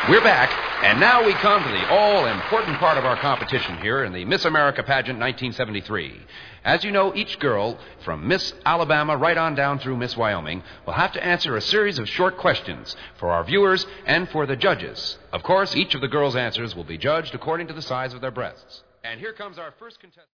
We're back, and now we come to the all-important part of our competition here in the Miss America Pageant 1973. As you know, each girl, from Miss Alabama right on down through Miss Wyoming, will have to answer a series of short questions for our viewers and for the judges. Of course, each of the girls' answers will be judged according to the size of their breasts. And here comes our first contestant.